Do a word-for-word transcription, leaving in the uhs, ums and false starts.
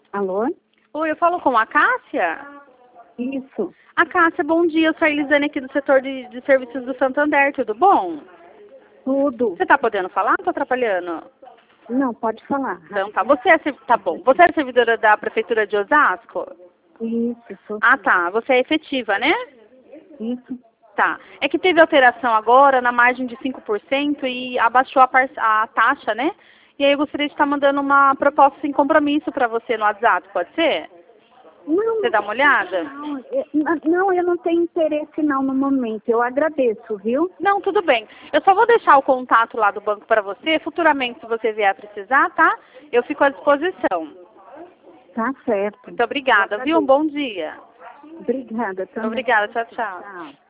Alô? Oi, eu falo com a Cássia? Isso. A Cássia, bom dia. Eu sou a Elisane aqui do setor de, de serviços do Santander, tudo bom? Tudo. Você tá podendo falar? Tô atrapalhando? Não, pode falar. Então tá. Você é, serv- tá bom. Você é servidora da Prefeitura de Osasco? Isso, sou Ah, tá. Você é efetiva, né? isso. Tá. É que teve alteração agora na margem de cinco por cento e abaixou a, par- a taxa, né? E aí eu gostaria de estar mandando uma proposta sem compromisso para você no WhatsApp, pode ser? Não, Você dá uma olhada? não, eu, não, eu não tenho interesse não no momento. Eu agradeço, viu? Não, tudo bem. Eu só vou deixar o contato lá do banco para você. Futuramente, se você vier a precisar, tá? Eu fico à disposição. Tá certo. Muito obrigada, viu? Um bom dia. Obrigada também. Obrigada. Tchau, tchau. Tchau.